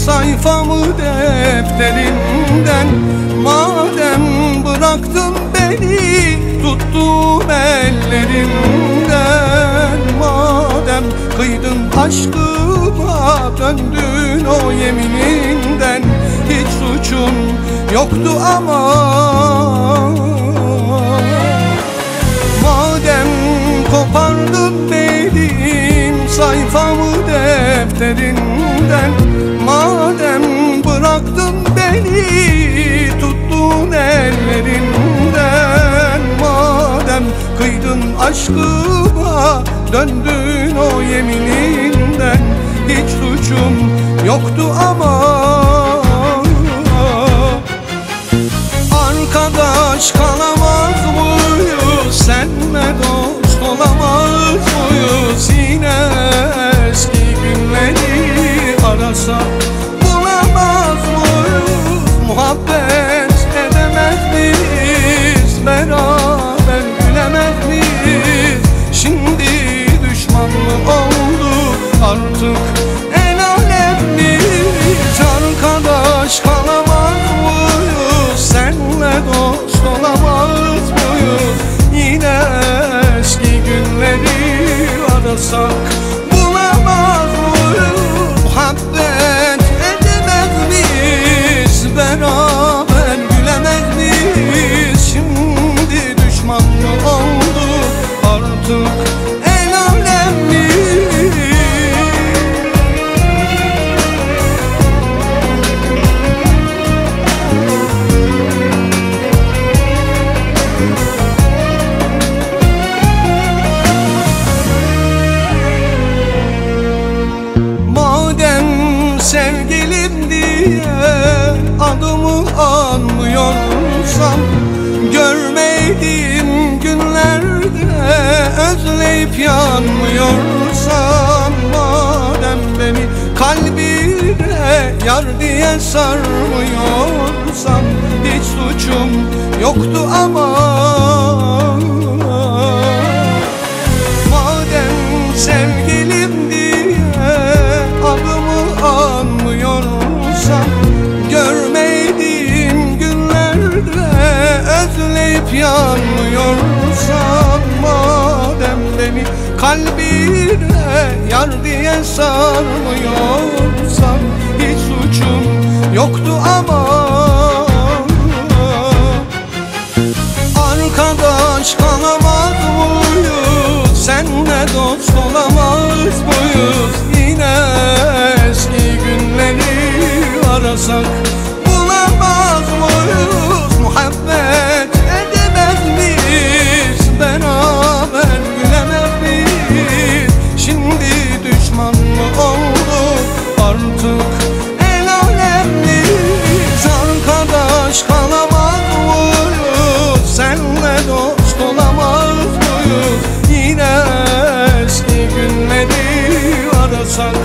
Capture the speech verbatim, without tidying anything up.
sayfamı defterinden. Madem bıraktın beni, tuttun ellerinden. Madem kıydın aşkıma, döndün o yemininden. Hiç suçun yoktu ama. Madem kopardın benim sayfamı defterinden. Madem bıraktın beni, tuttun ellerinden. Madem kıydın aşkıma, döndün o yemininden. Hiç suçum yoktu ama. Arkadaş kalamaz mıyız, senle dost olamaz mıyız? Yine eski günleri arasak bulamaz mıyız? Muhabbet edemez miyiz, beraber gülemez miyiz? Şimdi düşman mı olduk artık el alem miyiz? Arkadaş kalamaz mıyız, senle dost olamaz mıyız? Yine eski günleri arasak bulamaz mıyız? Muhabbet edemez miyiz, beraber gülemez miyiz? Şimdi düşman mı olduk artık el alem miyiz? Sevgilim diye adımı anmıyorsam, görmediğim günlerde özleyip yanmıyorsam, madem beni kalbine yar diye sarmıyorsam, hiç suçum yoktu ama. Madem sevgilim diye adımı anmıyorsam, görmediğim günlerde özleyip yanmıyorsam, madem beni kalbine yar diye sarmıyorsam, hiç suçum yoktu ama. Arkadaş kalamaz mıyız, senle dost olamaz mıyız? Yine eski günleri arasak bulamaz mıyız? Muhabbet edemez miyiz, beraber gülemez miyiz? Şimdi düşman mı olduk artık el alem miyiz? Arkadaş kalamaz mıyız, senle dost olamaz mıyız? Yine eski günleri arasak